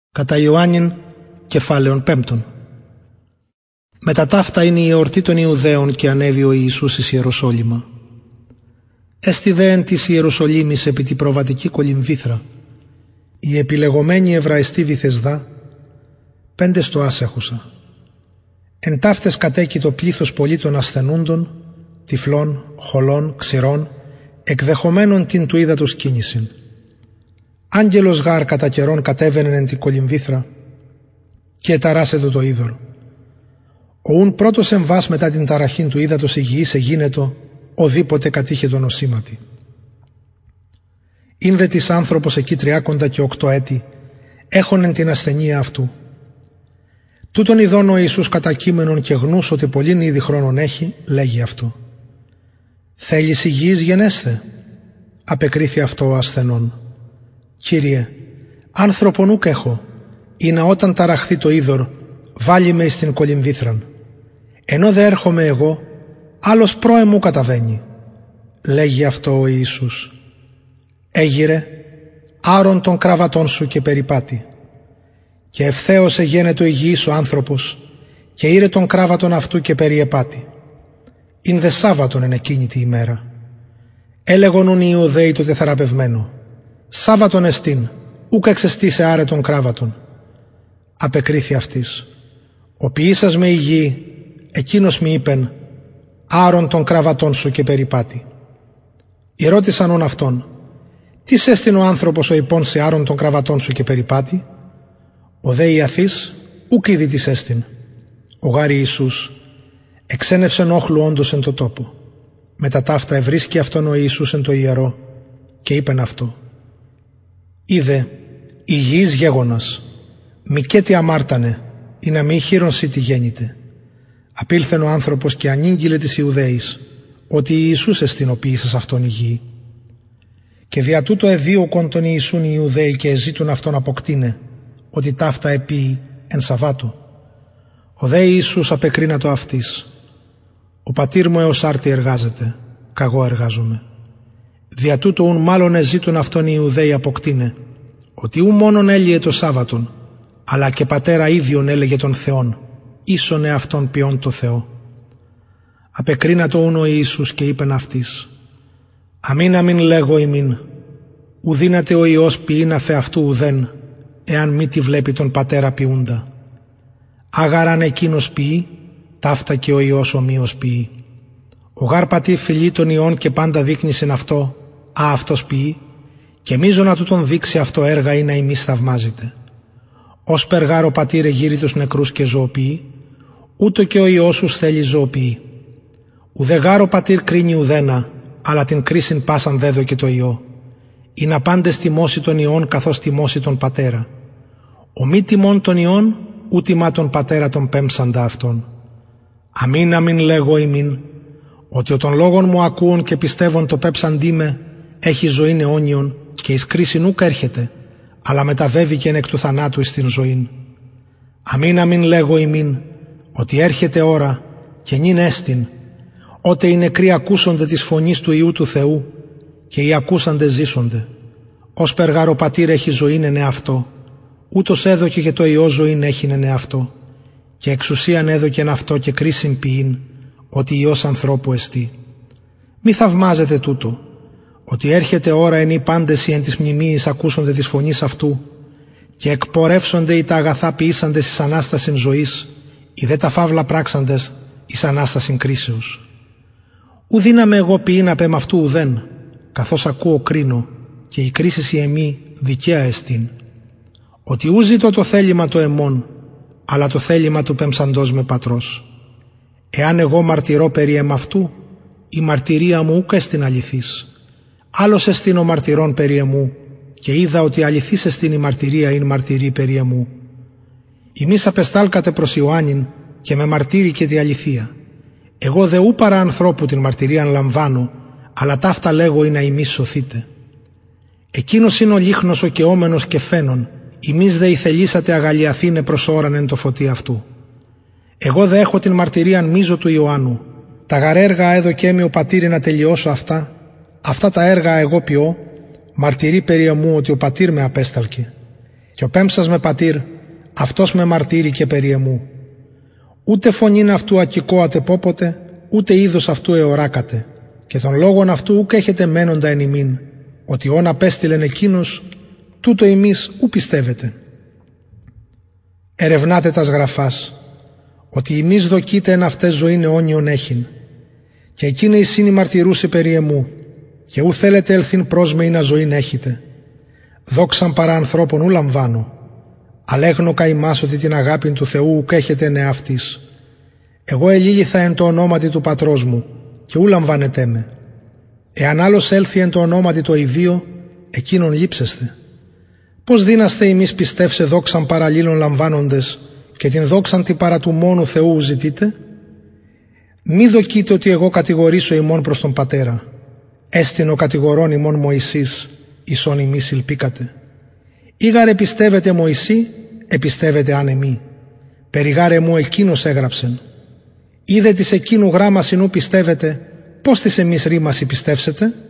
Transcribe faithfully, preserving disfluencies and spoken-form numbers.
Κατά Ιωάννην, κεφάλαιον πέμπτον. Μετά ταύτα είναι η εορτή των Ιουδαίων και ανέβη ο Ιησούς εις Ιεροσόλυμα. Έστι δε εν της Ιεροσολύμης επί τη προβατική κολυμβήθρα, η επιλεγωμένη Εβραϊστή Βηθεσδά, πέντε στο άσεχουσα. Εν ταύτες κατέκει το πλήθος πολίτων ασθενούντων, τυφλών, χολών, ξηρών, εκδεχομένων την του ύδατος κίνησιν. Άγγελος γάρ κατά καιρόν κατέβαινεν εν την κολυμβήθρα και εταράσετο το είδωρ. Ο ούν πρώτος εμβάς μετά την ταραχήν του ύδατος υγιής εγίνετο, οδήποτε κατήχε το νοσήματι. Ήν δε της άνθρωπος εκεί τριάκοντα και οκτώ έτη, έχονεν την ασθενεία αυτού. Τούτον ειδών ο Ιησούς κατακείμενον και γνούς ότι πολλήν ήδη χρόνων έχει, λέγει αυτό. Θέλεις υγιής γενέσθε, απεκρίθη αυτό ο ασθενών. Κύριε, άνθρωπον ούκ έχω, ή να όταν ταραχθεί το είδωρ, βάλει με εις την κολυμβήθραν. Ενώ δε έρχομαι εγώ, άλλος πρόεμου καταβαίνει. Λέγει αυτό ο Ιησούς. Έγειρε, άρον των κράβατών σου και περιπάτη. Και ευθέως εγένετο υγιής ο άνθρωπος, και ήρε τον κράβατον αυτού και περιεπάτη. Ειν δε Σάββατον εν εκείνη τη ημέρα. Έλεγον ουν οι Ιουδαίοι το τεθεραπευμένο. Σάββατον εστίν, ούκ εξεστήσε άρε τον κράβατον. Απεκρίθη αυτής. Ο ποιήσας με υγιή, εκείνος μη είπεν, άρον των κράβατών σου και περιπάτη. Ερώτησαν ον αυτόν, τι σέστην ο άνθρωπος ο υπόν σε άρον των κραβατών σου και περιπάτη. Ο δε Ιαθής ούκ είδη τι σέστην. Ο γάρι Ιησούς εξένευσεν όχλου όντως εν το τόπο. Μετά ταύτα ευρίσκει αυτόν ο Ιησούς εν το ιερό και είπεν αυτό. Είδε, υγιής γέγονας, μη και τι αμάρτανε, ή να μη χείρον σύ τι γέννηται. Απήλθεν ο άνθρωπος και ανήγγειλε της Ιουδαίης, ότι Ιησούς εστινοποίησες αυτόν υγιή. Και δια τούτο εδίωκον τον Ιησούν οι Ιουδαίοι και εζήτουν αυτόν αποκτήνε, ότι ταύτα επίη εν Σαββάτο. Ο δε Ιησούς απεκρίνατο αυτής. Ο πατήρ μου έως άρτη εργάζεται, καγώ εργάζομαι. Δια τούτο ουν μάλλον εζήτουν αυτόν οι Ιουδαίοι αποκτήνε, ότι ου μόνον έλυε το Σάββατον, αλλά και πατέρα ίδιον έλεγε τον Θεόν, ίσον εαυτόν ποιόν το Θεό. Απεκρίνατο ουν ο Ιησούς και είπεν αυτής. Αμήν αμήν λέγω ημίν, ουδύναται ο Υιός ποιήν αφ' αυτού ουδέν, εάν μη τη βλέπει τον πατέρα ποιούντα. Άγαραν εκείνος ποιεί, ταύτα και ο Υιός ομοίως ποιεί. Ο γάρ πατήρ φιλεί τον Υιόν και πάντα δείχνησεν αυτό, α αυτός ποιεί, και μίζω να του τον δείξει αυτό έργα ή να ημείς θαυμάζεται. Ως περγάρ ο πατήρ εγείρει τους νεκρούς και ζωοποιεί, ούτω και ο Υιός σου θέλει ζωοποιεί. Ουδε γάρ ο πατήρ κρίνει ουδένα, αλλά την κρίσιν πάσαν δέδωκε το Υιό, ή να πάντες τιμώσει τον Υιόν καθώς τιμώσει τον πατέρα. Ο μη τιμών τον Υιόν, ου τιμά τον πατέρα τον πέμψαντα αυτόν. Αμήν αμήν λέγω ημίν, ότι ο των λόγων μου ακούων και πιστεύων το πέψαντί με, έχει ζωήν αιώνιον και εις κρίσιν ούκ έρχεται, αλλά μεταβεύει και εκ του θανάτου εις την ζωήν. Αμήν αμήν λέγω ημίν, ότι έρχεται ώρα και νυν έστιν, ότε οι νεκροί ακούσονται της φωνής του Υιού του Θεού και οι ακούσαντε ζήσονται. Ως περγάρ ο πατήρ έχει ζωήν εν εαυτό, ούτως έδωκε και το Υιό ζωήν έχειν εν εαυτό, και εξουσίαν έδωκεν αυτό και κρίσιν ποιήν, ότι Υιός ανθρώπου εστί. Μη θαυμάζετε τούτο, ότι έρχεται ώρα εν οι πάντες οι εν της μνημείας ακούσονται της φωνής αυτού και εκπορεύσονται οι τα αγαθά ποιήσαντες εις Ανάστασιν ζωής, οι δε τα φαύλα πράξαντες εις Ανάστασιν κρίσεως. Ου δύναμαι εγώ ποιήν απ' εμ' αυτού ουδέν, καθώς ακούω κρίνω και η κρίσις η εμή δικαία εστίν. Ότι ου ζητώ το θέλημα το εμών, αλλά το θέλημα του πεμψαντός με πατρός. Εάν εγώ μαρτυρώ περί εμ' αυτού, η μαρτυρία μου ούκ εστιν αληθής. Άλλος εστιν ο μαρτυρών περί εμού, και είδα ότι αληθής εστιν η μαρτυρία ειν μαρτυρεί περί εμού. Ημείς απεστάλκατε προς Ιωάννην και με μαρτύρηκε τη αληθεία. Εγώ δε ού παρά ανθρώπου την μαρτυρίαν λαμβάνω, αλλά ταύτα λέγω ή να ημείς σωθείτε. Εκείνος είναι ο λίχνος ο καιόμενος και φαίνον, ημείς δε ηθελήσατε αγαλιαθήνε προς ώραν εν το φωτί αυτού. Εγώ δε έχω την μαρτυρίαν μίζο του Ιωάννου. Τα γαρέργα έδωκέ με ο πατήρ να τελειώσω αυτά, αυτά τα έργα εγώ ποιώ, μαρτυρεί περί εμού ότι ο πατήρ με απέσταλκε. Και ο πέμψας με πατήρ, αυτός με μαρτύρει και περί εμού. Ούτε φωνήν αυτού ακικώατε πόποτε, ούτε είδος αυτού εωράκατε, και των λόγων αυτού ουκ έχετε μένοντα εν ημίν, ότι όν απέστειλεν εκείνος, τούτο ημείς ου πιστεύετε. Ερευνάτε τας γραφάς, ότι ημείς δοκείτε εν αυτές ζωήν αιώνιον έχειν, και εκείνη η σύνη μαρτυρούσε περί εμού, και ου θέλετε ελθύν προς με ή να ζωήν έχετε. Δόξαν παρά ανθρώπων ου λαμβάνω, αλέγνω καημάς ότι την αγάπην του Θεού ουκ έχετε εν εαυτής. Εγώ ελήληθα εν το ονόματι του πατρός μου, και ου λαμβάνετέ με. Εάν άλλος έλθει εν το ονόματι το ιδίο, εκείνον λείψεστε. Πώς δύναστε εμείς πιστεύσε δόξαν παραλλήλων λαμβάνοντες, και την δόξαν τη παρά του μόνου Θεού ζητείτε? Μη δοκείτε ότι εγώ κατηγορήσω ημών προς τον Πατέρα. Έστειν ο κατηγορών ημών Μωυσής, ισόν ημείς ηλπίκατε. Ήγαρε πιστεύετε Μωυσή, επιστεύετε αν εμεί. Περιγάρε μου εκείνος έγραψεν. Είδε της εκείνου γράμμα συνού πιστεύετε, πώς της εμείς ρήμασι πιστεύσετε?